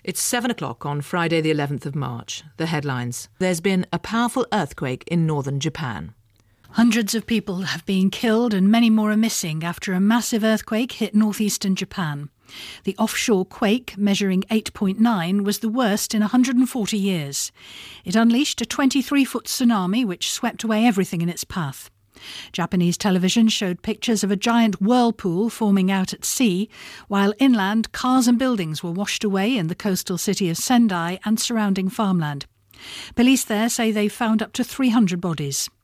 It's 7 o'clock on Friday the 11th of March. The headlines. There's been a powerful earthquake in northern Japan. Hundreds of people have been killed and many more are missing after a massive earthquake hit northeastern Japan. The offshore quake, measuring 8.9, was the worst in 140 years. It unleashed a 23-foot tsunami which swept away everything in its path. Japanese television showed pictures of a giant whirlpool forming out at sea, while inland cars and buildings were washed away in the coastal city of Sendai and surrounding farmland. Police there say they found up to 300 bodies.